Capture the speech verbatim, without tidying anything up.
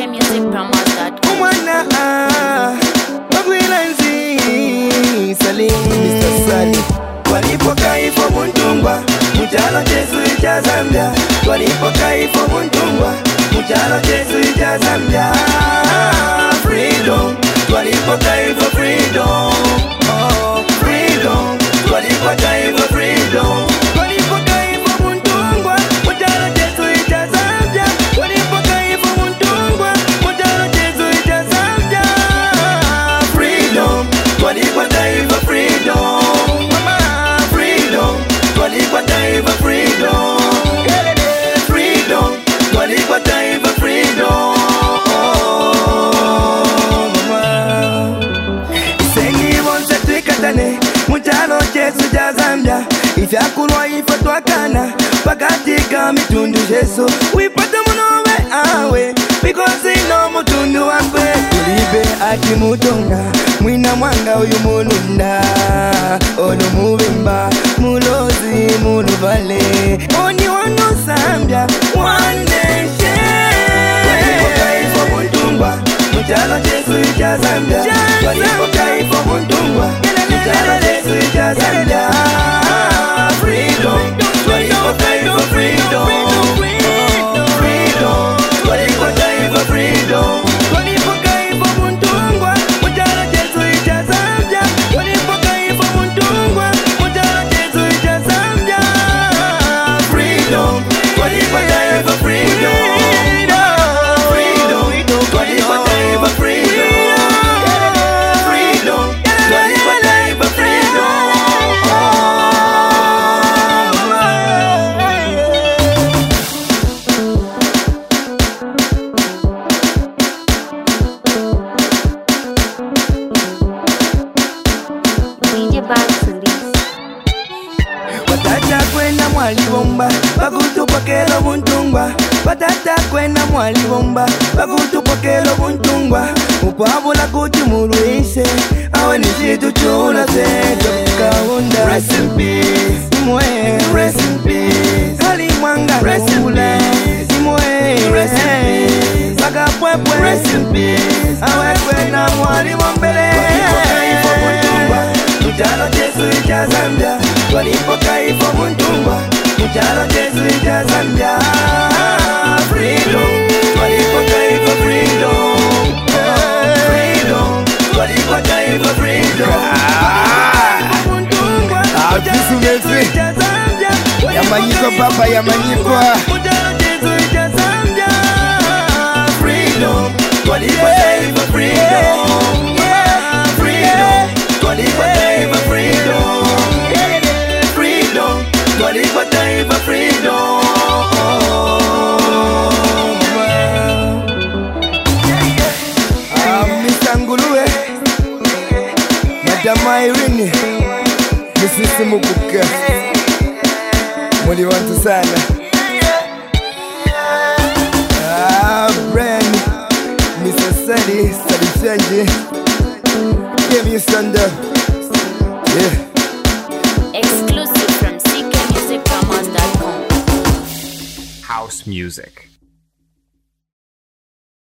k music promos dot com. Umwana Bagwilanzi Salim mister Sali Walipoka ifo Buntungwa Mujalo Jesu ija Zambia Walipoka ifo Buntungwa Mujalo Jesu ija Zambia Freedom Walipoka ifo freedom Oh freedom Walipoka ifo freedom Walipoka ifo Buntungwa Mujalo Jesu ija Zambia Walipoka ifo Buntungwa Mujalo Jesu ija Zambia Freedom Walipoka ifo freedom Kwa taifa freedom, freedom, kwa taifa freedom. Isengi wonse twikatane, mujalo Jesu ja Zambia. Ifyakulwa ifa twakana, pakatika mitundu Jesu. Wipata munowe awe, because ino mutundu wakwe. Tulibe aki mutonga, mwina mwanga uyu mulunda. Ono mubimba, mulozi muluvale. Oni wano Zambia, one nation. Walipoka ifo Buntungwa, mujalo Jesu ija Zambia. Walipoka ifo Buntungwa, mujalo Jesu ija Zambia. Freedom, walipoka ifo freedom. Freedom, walipoka ifo freedom. Walipoka ifo Buntungwa, mujalo Jesu ija Zambia. Walipoka ifo Buntungwa, mujalo Jesu ija Zambia. Freedom, walipoka ifo freedom. Freedom, walipoka ifo freedom. Freedom, walipoka ifo freedom. D J Baxulis. Batata kwena mwali bomba bakutupokelo Buntungwa. Batata kwena mwali bomba bakutupokelo Buntungwa. Upabula kuti mulwise awe ni chitu chula zeto kaunda. Rest in peace Imwe. Rest in peace Hali mwanga rest in peace Imwe. Rest in peace Baka pwepwe rest in peace awe kwena mwali bombele. Walipoka ifo Buntungwa mujalo Jesu ija Zambia. Walipoka ifo Buntungwa mujalo Jesu ija Zambia. Freedom, walipoka ifo freedom. Freedom, walipoka ifo freedom. Afisu mezi Yamanyiko papa yamanyiko. Mujalo Jesu ija Zambia. Freedom, walipoka ifo freedom. Freedom, walipoka ifo freedom. Freedom, walipoka ifo freedom. Ah, mister Nguluwe Madama Irene Misisi Mubuka Muli wantu sana. Ah, Brian mister Sadi Sadi Chanji Give me stand up. Yeah. Exclusive from c k music promos dot com. House music.